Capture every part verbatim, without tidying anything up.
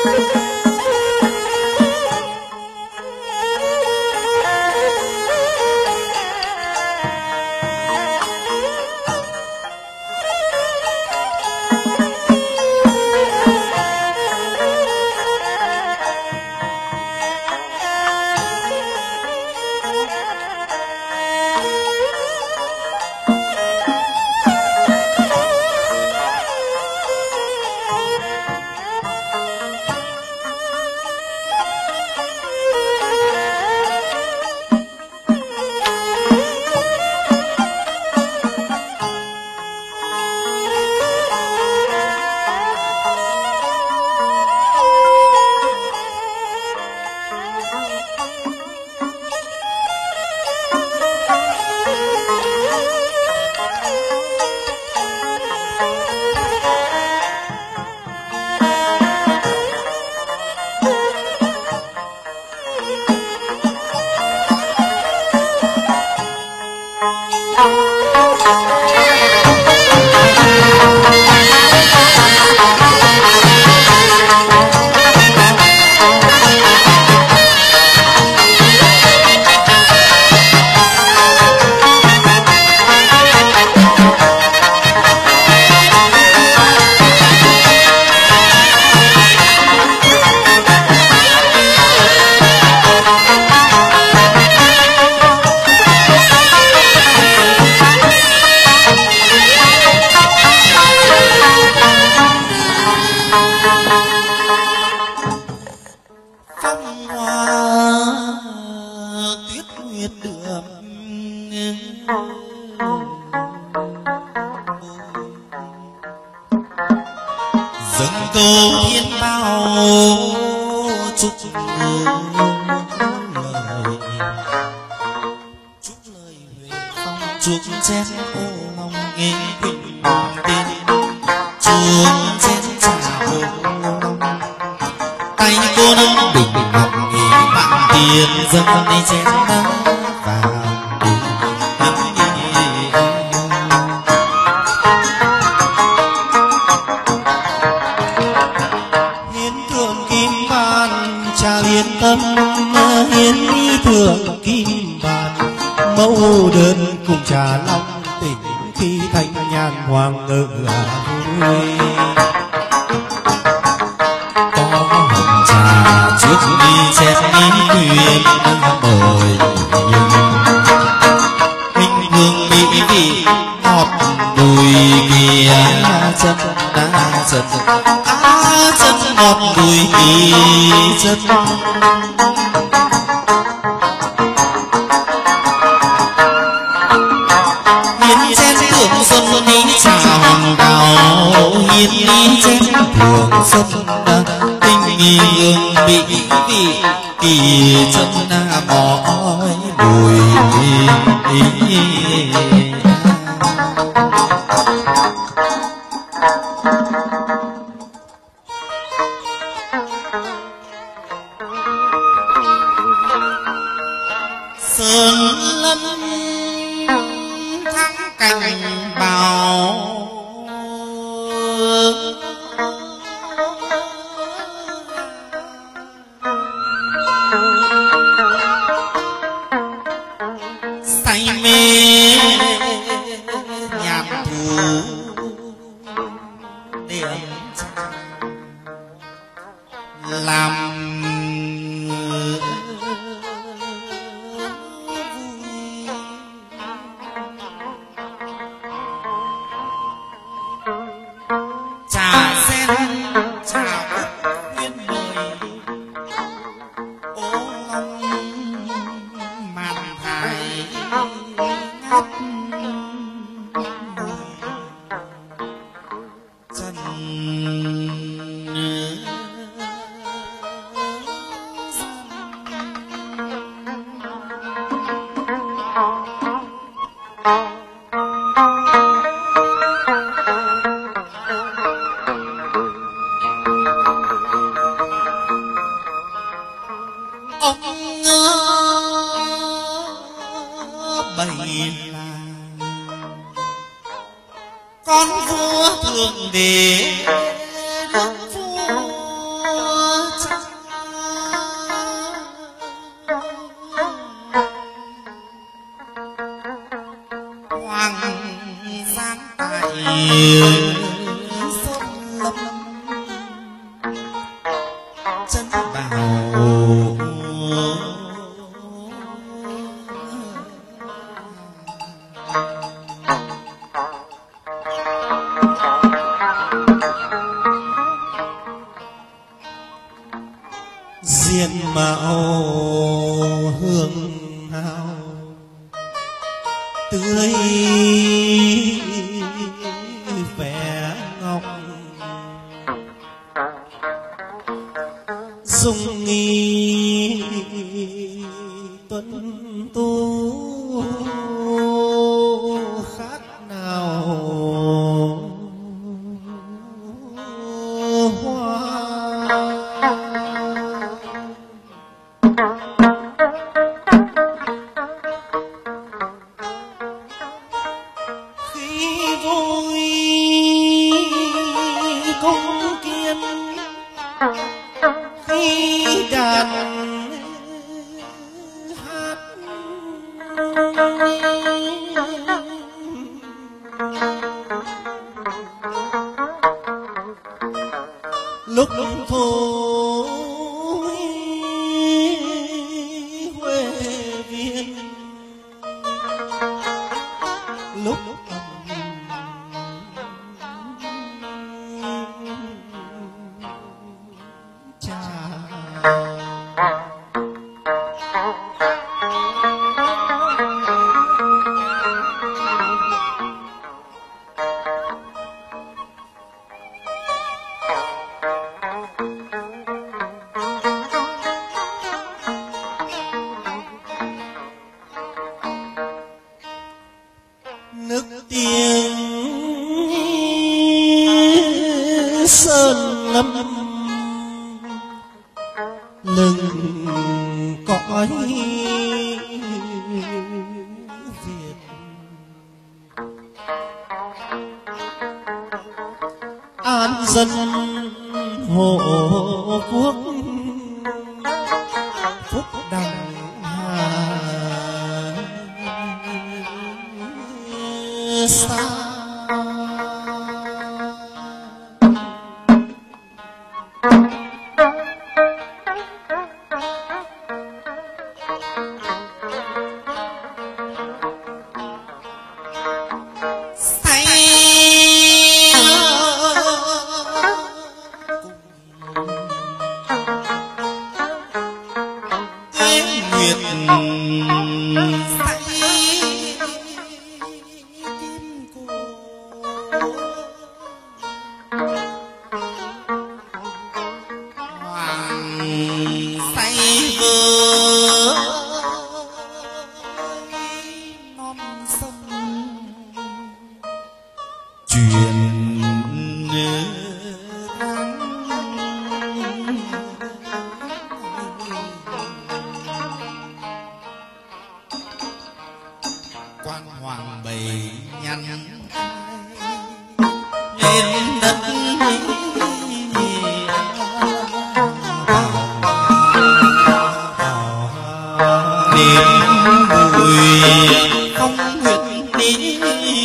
con vua thượng đế đức vua sơn lâm chân vào diện mạo hương hào tươi vẻ ngọc dung nghi tuấn tú khác nào hoa khi vui cung kiên khi đàn hát lúc thôi huệ viên lúc cha nước tiếng sơn lâm lừng cõi Việt an dân hộ quốc phúc đăng hà xa nguyệt hoàng say vơ non sông truyền quan hoàng bày nhăn lên đất niềm vui không huyết ní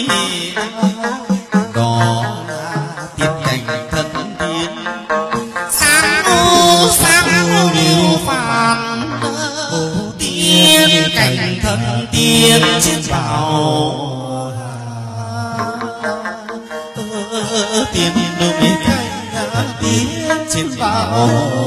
đó là tiên cảnh thân tiên sang ô sang ô điều phàm tiên cảnh thân tiên chết vào tiên đâu mấy cảnh tiên chết vào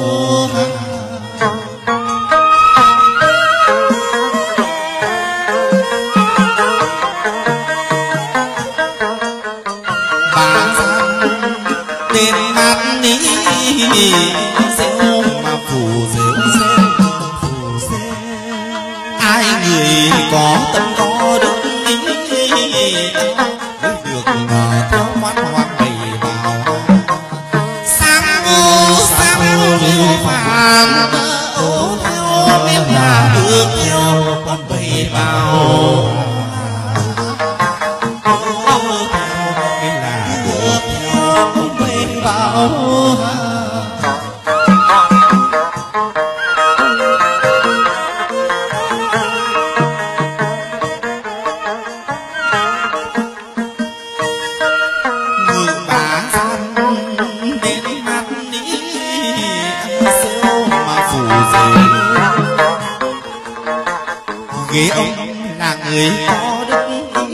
tên hát ní rêu mà phù rêu rêu phù rêu ai người có tâm có đức mới được theo quan hoàng bày vào sang ô sang ô điều phàm ô theo em là được theo quan bày vào vào ghế ông là người có đức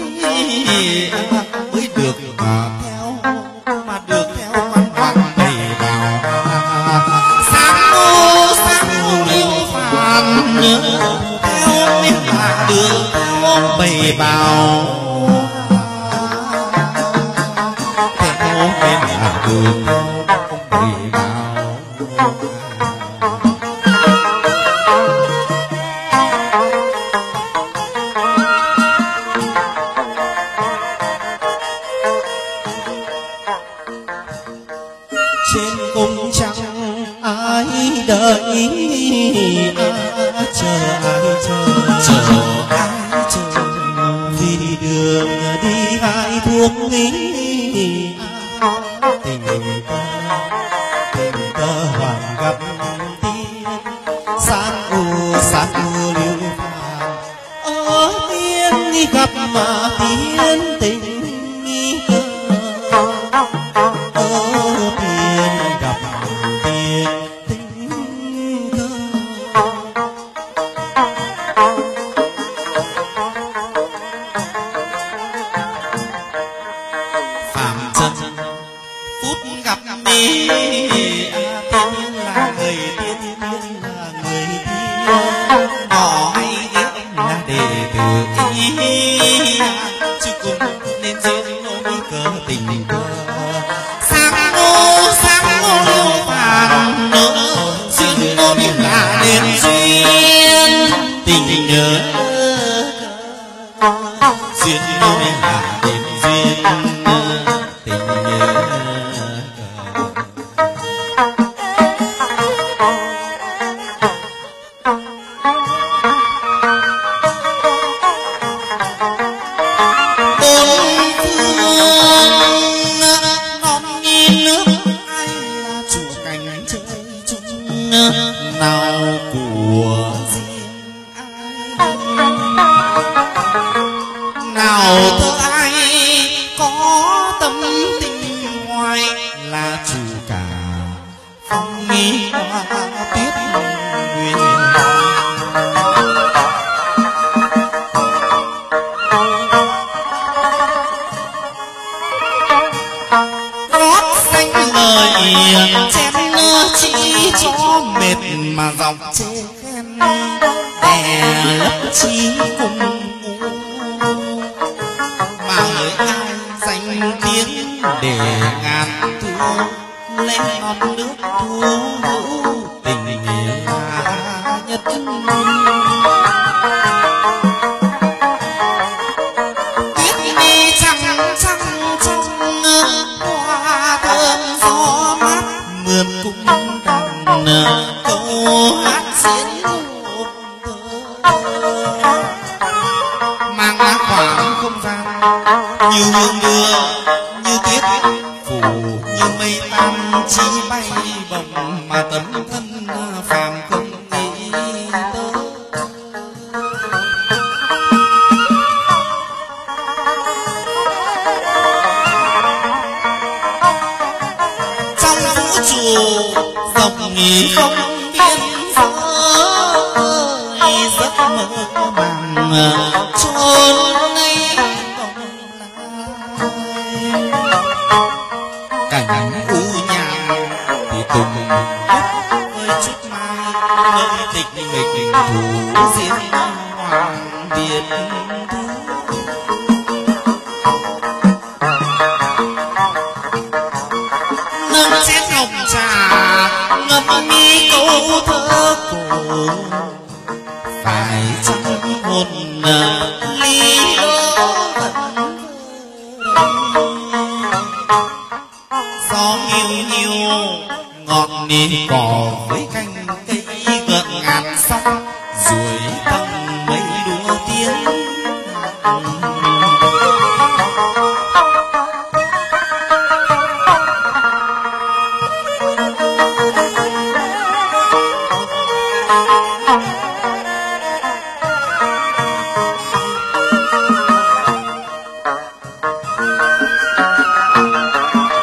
mới được mà theo mà được theo quan hoàng bày vào sáng ô sáng ô liêu phàn theo nên là được theo bày vào theo nên là được bày vào. Đợi à, chờ ai chờ chờ ai chờ vì đường đi ai thương ý tình ta tình ta hoàng gặp tiên sáng u sáng u liêu phàm ở tiên đi gặp mà tiên tình cơ ở tiên gặp tiên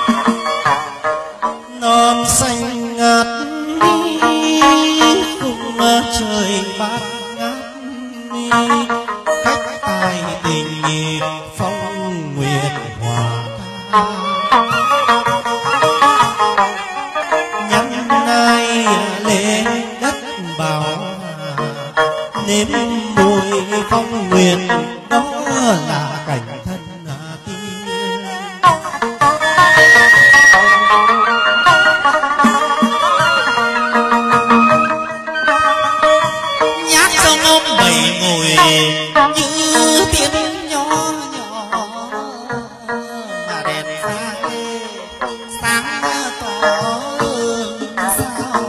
non xanh ngát không bát ngát khách tài tình phong nguyện hòa nhắn ai lễ đất bảo nếm mùi phong nguyện đó là cảnh thân tiên nhát trong ôm bầy ngồi như tiếng nhỏ nhỏ mà đèn pha sáng tỏ sao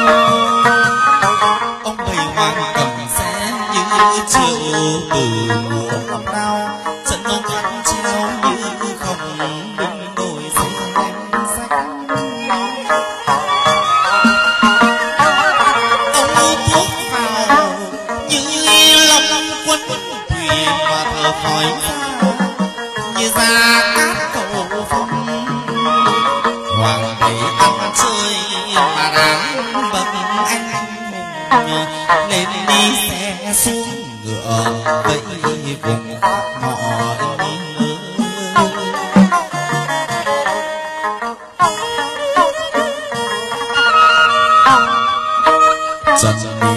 ông bầy hoàng cầm xé như chiều từ mùa năm nào trận ông ăn treo như không binh đồi xanh sách ông thuốc vào như lòng quân thủy mà thở khỏi xa như ra cát cầu phong hoàng bầy ăn chơi mà đáng bậc anh hùng lên đi xe xuống ngựa vậy vùng họ trần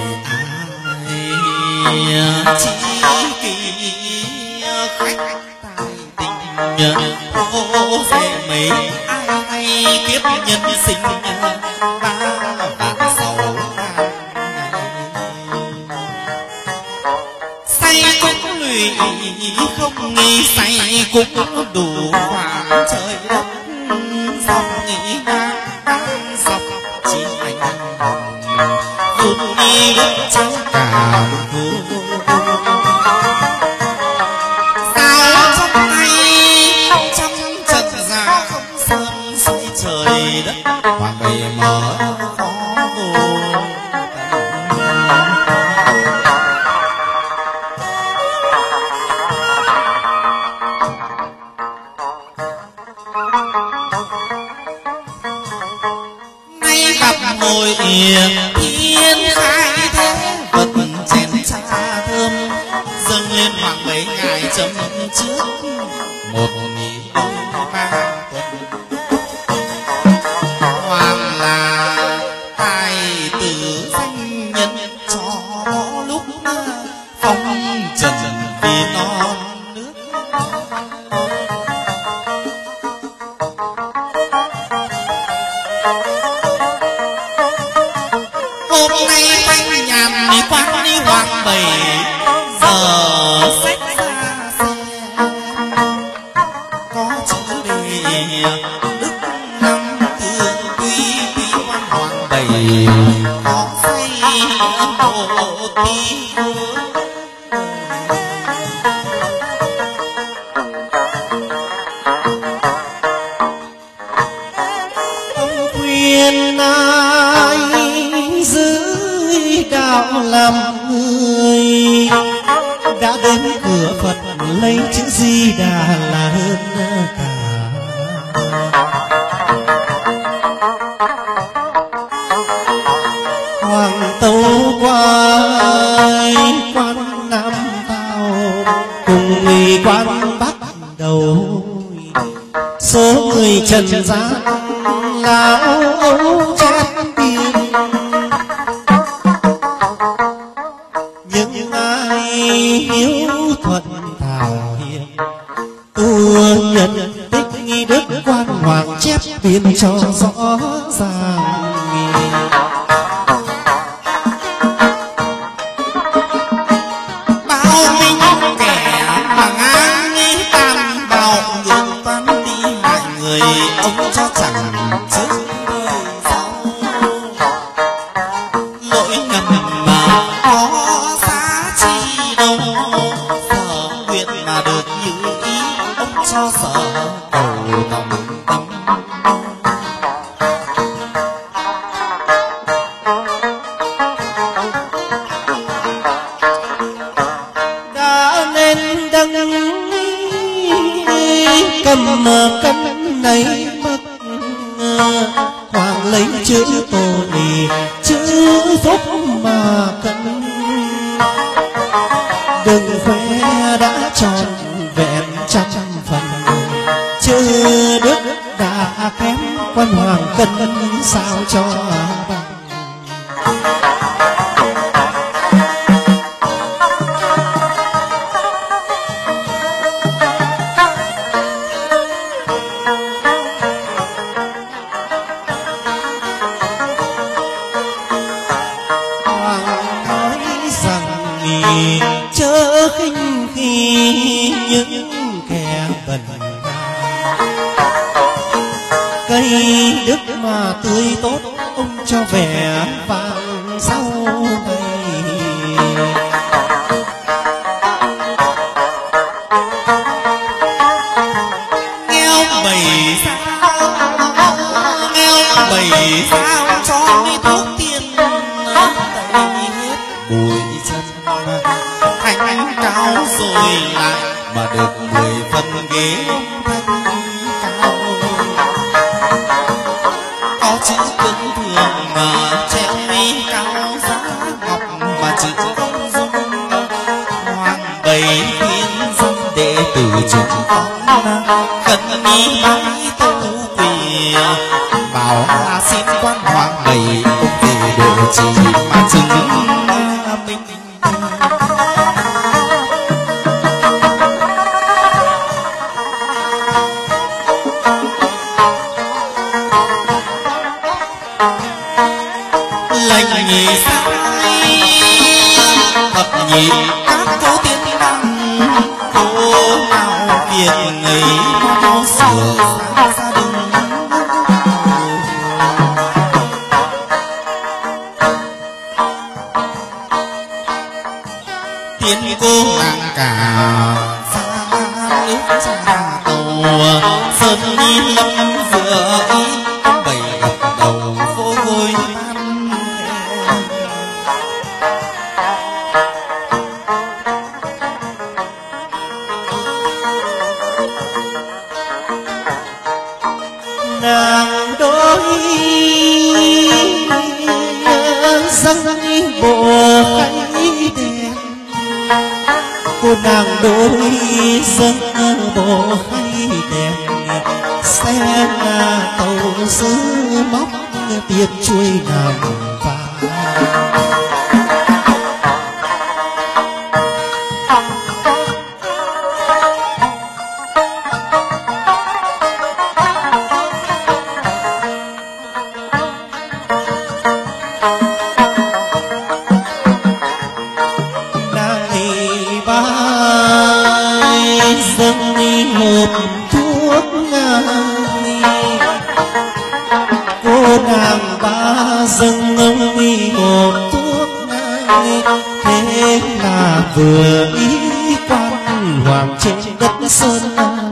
ai chỉ kỳ khách tài tình ô về mấy ai ai kiếp nhân sinh ba vạn sáu say cũng lụy không nghi say cũng đủ khoảng trời đất dòng nghĩ ngang đang dọc chỉ anh vụt đi lúc cháu cả vô sao trong tay trong trận ra không sơn xoay trời đất hoàng bầy mở khó vô nay gặp hồi thiên khai thế vật chén trà thơm dâng lên hoàng bầy ngài chấm trước một nghìn ba tuần hoàng là tài tử danh nhân cho lúc phong trần vì non nước hôm nay thanh nhàn đi quan đi hoàng bầy giờ sách ra xe có chữ đề đức năm thương quý quý quan hoàng bầy có say một tí ông khuyên ai dưới đạo làm người đã đến cửa Phật lấy chữ Di Đà là hơn cả hoàng tấu quay quan Nam Tao cùng người quan bắt đầu số người trần gian lão ấu chép biên những ai hiếu thuận thảo hiền tu nhân tích nghi đức quan hoàng chép biên cho rõ ràng bao minh kẻ mà ngang nghi tam bào ngược toán đi hại người ông cho chẳng trước đời sau lỗi ngầm mà có giá trị đâu sở nguyện mà được như ý ông cho sở cầu lòng tâm đã nên đăng cầm cân này mất hoàng lấy chữ tội chữ phúc mà cân đừng khoe đã tròn vẹn trăm phần, chứ đức đã kém quan hoàng cân sao cho bằng. Chớ khinh khi những kẻ bần cây đức mà tươi tốt, ông cho vẻ vàng sau này. Nghèo bầy sao, nghèo bầy sao cho đi thuốc tiền tẩy hết bụi chân, anh cao rồi lại mà được mười phần ghế thanh cao. Có chữ tuấn thường mà treo mi cao giá ngọc, mà chữ không dung hoàng bầy khuyên dân đệ tử chúng con khẩn mi bái tu quỳ, bảo là xin quan hoàng bầy ông về độ trì mà chứng minh. Lệnh nhị sai thập nhị các cố tiến đăng, cô nào việc ấy mau sửa sang gia đình. Tiến cô nàng cả xa nước xa tàu, sơn đi lâm vừa ý bầy gặp đầu phố gối. Nàng đôi dâng bộ khay đèn, cô nàng đôi dâng bộ khay đèn, xem tàu sứ móc tiền chuối nằm vàng. Dâng đi hộp thuốc ngang, cô nàng ba dâng ông đi hộp thuốc ngang, thế là vừa ý quan hoàng trên đất sơn lâm.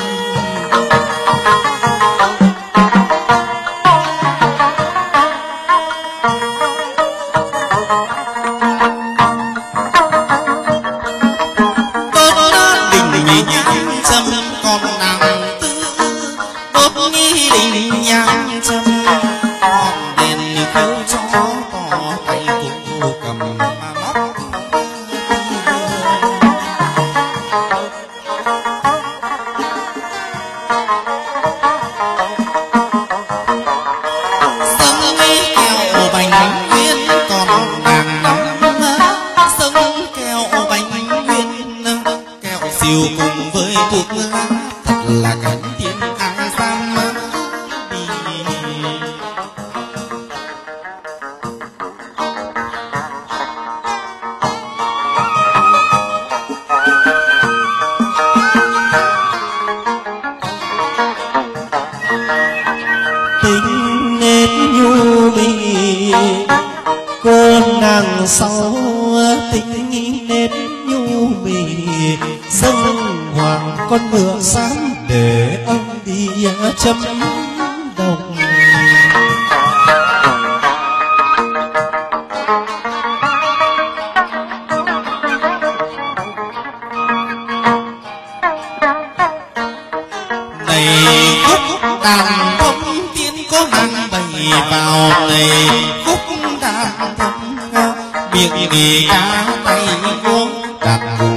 Siêu cùng với thuốc lá thật là cảnh tiên ai dám đi. Tình nết nhu mì cô nàng sau, tình nết nhu mì dâng hoàng con ngựa sáng để ông đi chấm đồng. Này khúc đàn thông tiên có nàng bày vào, này khúc đàn thông miệng nghề cá tay vuông đặt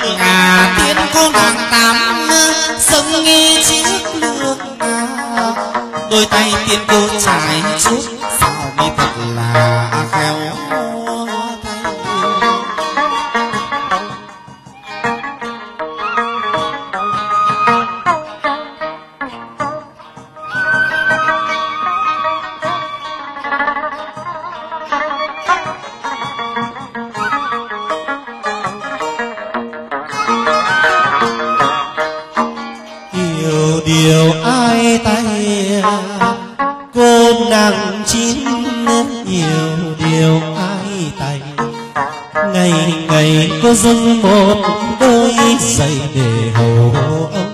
à tiên cô nàng tám sân nghi chiếc lương à đôi tay tiên cô trải chuốt sao mi thật là khéo điều ai tay cô nàng chín nhiều điều ai tay ngày ngày cô dâng một đôi giày để hầu ông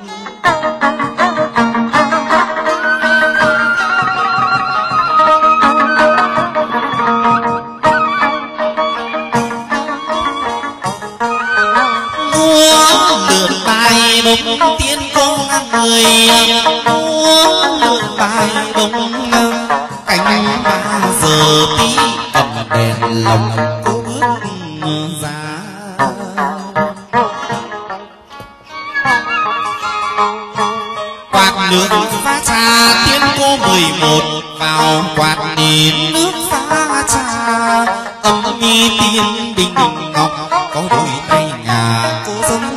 đông tiên cô người uống lượn bài đông cánh ba giờ tí cầm đèn lồng cô bước ra quạt nước pha trà tiên cô mười một vào quạt nhìn nước pha trà âm mi tiên bình ngọc có đôi tay nhà cô giống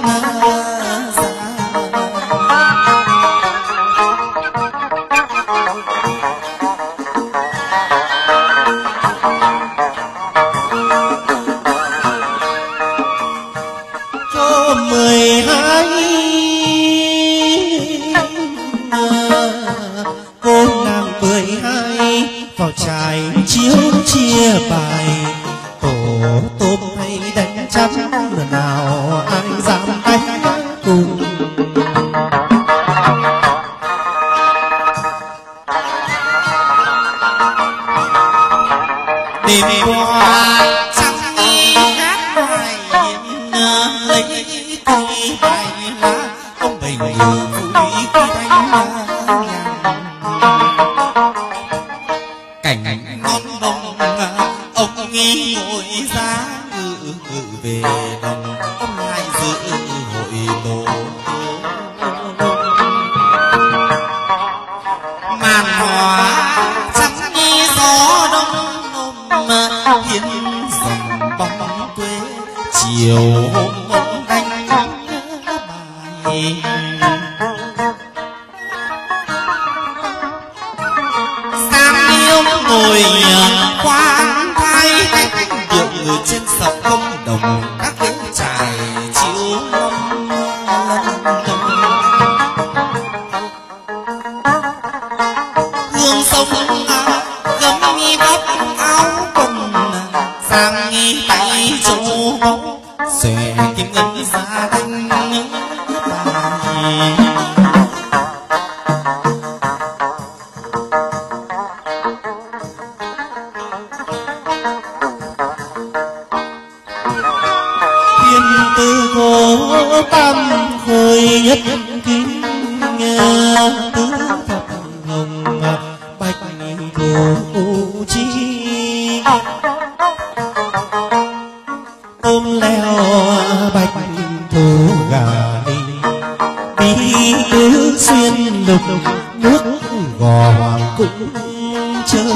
chiếu chia bài tổ tôm hay đánh chắp nào ai dám đánh cùng đêm qua trăng đi hát bài lấy cây bài lá ông bày vui khi đánh cảnh ngon bông ông nghi ngồi ra ngự ngự về đồng ông lại dự hội tổ màn hoa trắng nghi gió đông ôm hiến dòng bóng quê chiều hôm đánh bài ngồi khoan thai điệu người trên sập công đồng các ghế trải chiếu lâm hương sông gấm mi vóc áo quần sang nghi tay châu bóng xòe kim ngân ra đánh bài tam khôi nhất kính tứ thập hồng bạch thủ chi ôm leo bạch thủ gà đi bí tứ xuyên lục nước gò hoàng cũng chơi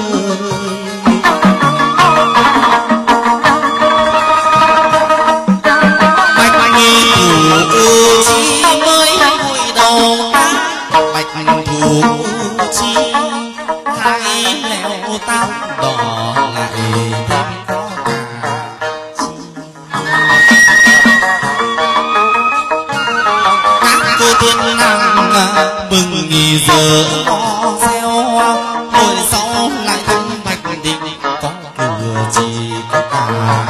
chi mới vui đầu bạch thủ chi hai leo tam đỏ lại thêm có cả các cô tiên nàng mừng nghỉ giờ có gieo hồi sau lại thăm bạch định có cửa chi có cả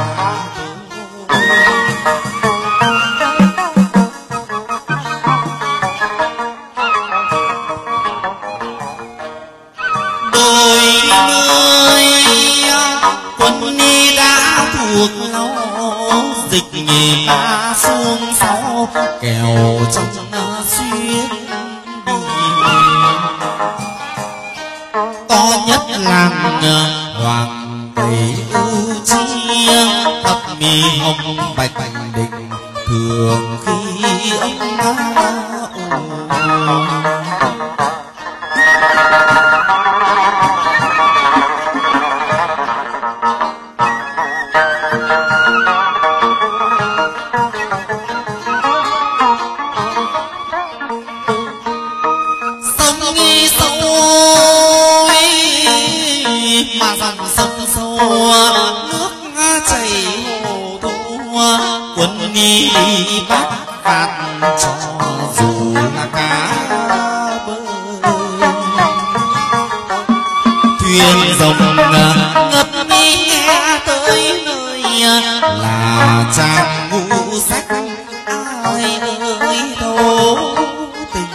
thuộc lâu dịch nhì ba xuống sáu kèo trong xuyên đi to nhất làng hoàng tây ưu chi thập mi hồng bạch định thường khi ông mà dòng sông sâu nước chảy hồ thu quân nghi bắt phạt cho dù là cá bơi thuyền rồng ngất nghi nghe tới nơi là chàng ngũ sách ai ơi thấu tình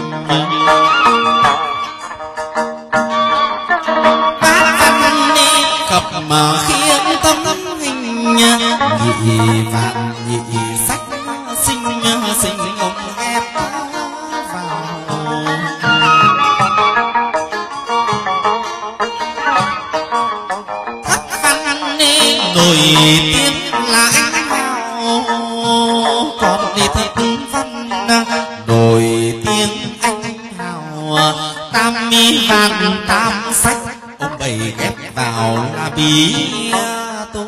mà khiến tâm hình nhị vạn nhị sách sinh sinh ông ghép vào thất văn nên nổi tiếng là anh hào còn đi thật văn nổi tiếng anh hào tam mi vạn tam sách ông bày ghép vào là bí tô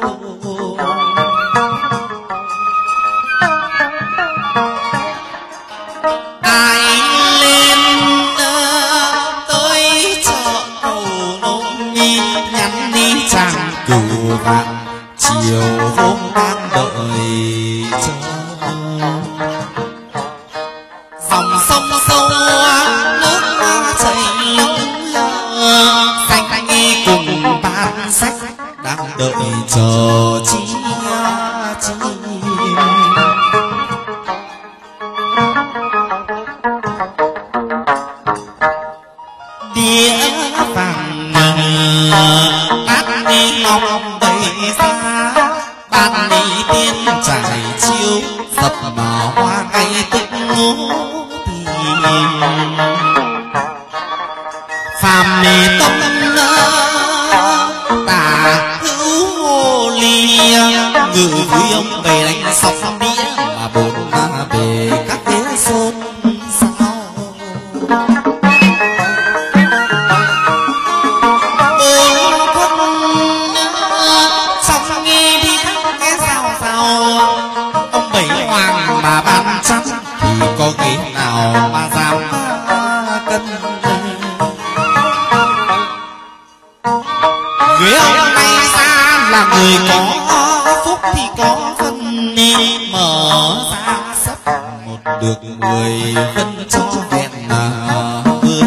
ai lên tới chợ cầu nông đi nhắn đi chàng cửu vạn chiều hôm đang đợi chờ dòng sông sâu nước chảy lững lờ xanh nghi cùng ban sách đang đợi chờ chi chi đĩa vàng bát đi ngọc bày ra ban đi tiên trải chiếu dập mà hoa ngay tức ngố tìm phàm mê tâm tà hữu hồ ly ngự vui ông bày đánh sọc đĩa mà bốn về các ghế xôn xao bốn quân xong nghi đi các ghế sao sao ông bảy hoàng mà ban chắn thì có ghế nào mà dám cân ghế ông này ra là người có phúc thì có phân đi mở ra sắp một được mười phân cho vẹn là mười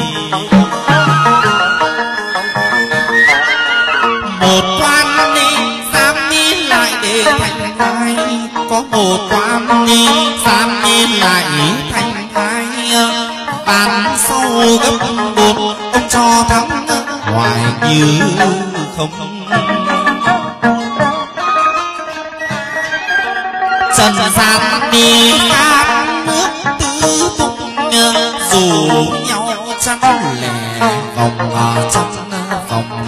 một quan đi dám đi lại để thành hai có một quan đi dám đi lại thành hai bàn sau gấp một ông cho thắng hoài như không trần gian đi khắp nước tứ tung dù nhau chăn lẻ vòng chăn vòng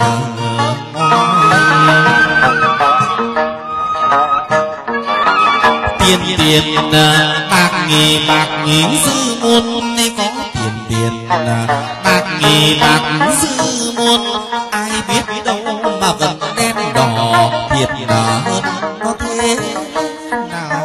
tiền tiền bạc nghề bạc nghề dư muôn có tiền tiền bạc nghề bạc dư muôn ai biết đâu mà vẫn đen đỏ thiệt là hơn có thế nào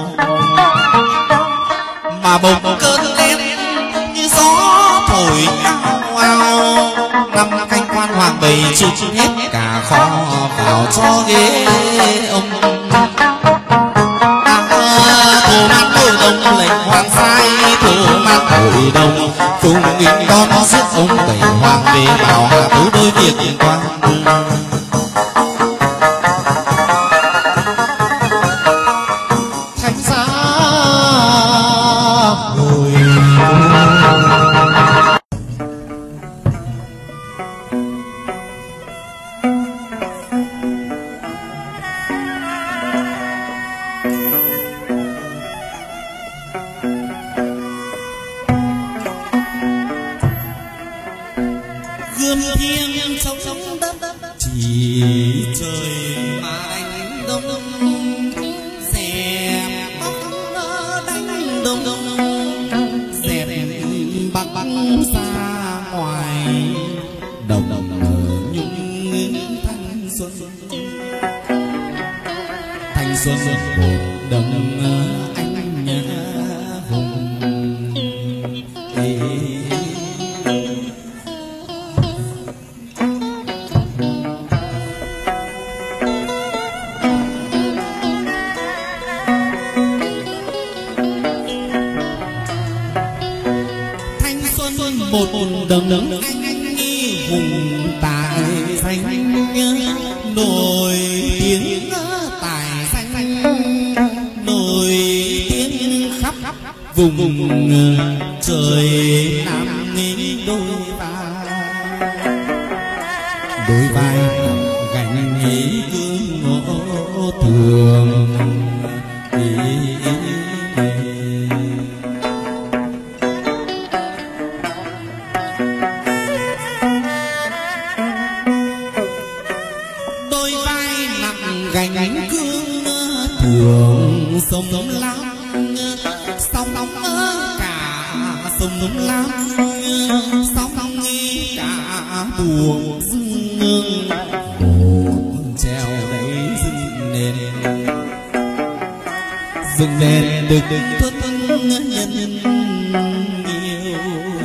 mà bỗng cơn đen như gió thổi ao ao năm canh quan hoàng bày chút hết cả kho vào cho ghế ông thủ mát hội đồng lệnh hoàng sai thủ mát hội đồng phùng nghinh đó nó giết ông bảy hoàng đế bảo hạ tú đôi việc liên quan thánh giá hồi thanh xuân một đấng anh hùng. Thanh xuân một đấng anh hùng tài danh nổi tiếng tài danh nổi tiếng khắp vùng trời Nam Ninh. Đôi vai đôi vai gánh gương ngõ thường gánh cương thường sông Lam sông cả sông Lam sông cả buồn dương một treo đấy dừng nền dừng nền được tuân nhân yêu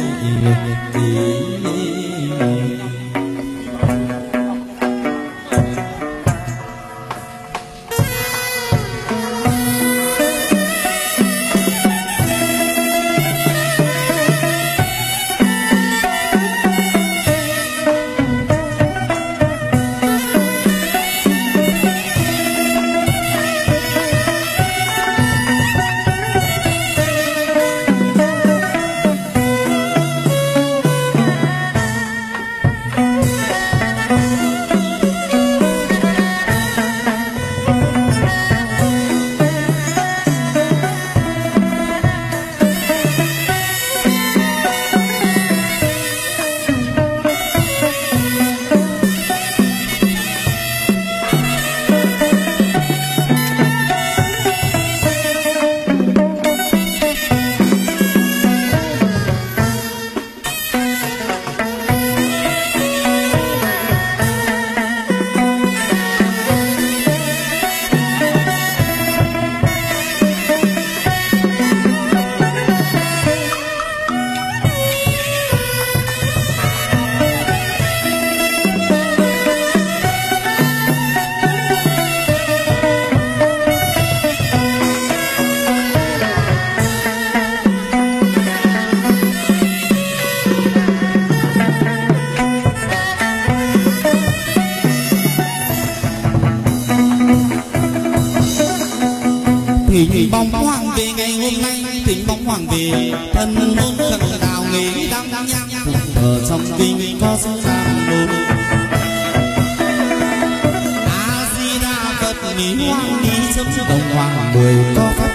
thỉnh bóng hoàng về ngày hôm nay, thỉnh bóng hoàng về thân hôn khẩn đào nghề đăng nhang ở trong kinh có sự giang đồn. A Di Đà Phật ni hoàng ni chấm đồng hoàng mười có